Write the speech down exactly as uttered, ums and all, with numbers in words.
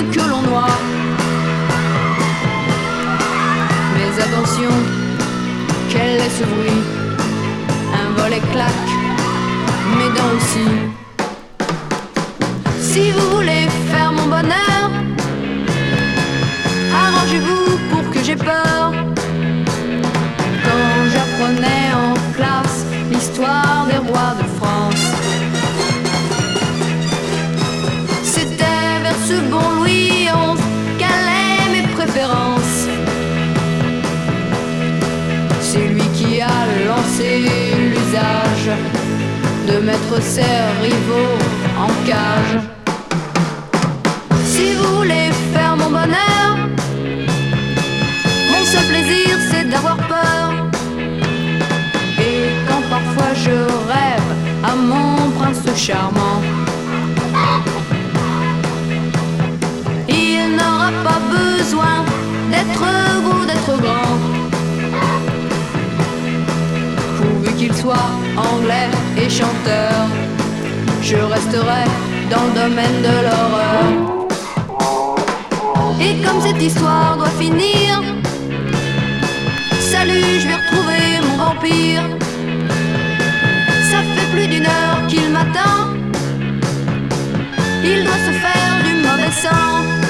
que l'on noie. Mais attention, quel est ce bruit? Un volet claque, mes dents aussi. Si vous voulez faire mon bonheur, arrangez-vous pour que j'aie peur. Quand j'apprenais en classe l'histoire des rois de France, c'était vers ce bon Louis onze qu'allaient mes préférences. C'est lui qui a lancé l'usage de mettre ses rivaux en cage. Si vous voulez faire mon bonheur, mon seul plaisir c'est d'avoir peur. Et quand parfois je rêve à mon prince charmant, il n'aura pas besoin d'être beau, d'être grand, pourvu qu'il soit anglais et chanteur. Je resterai dans le domaine de l'horreur. Et comme cette histoire doit finir, salut, je vais retrouver mon vampire. Ça fait plus d'une heure qu'il m'attend, il doit se faire du mauvais sang.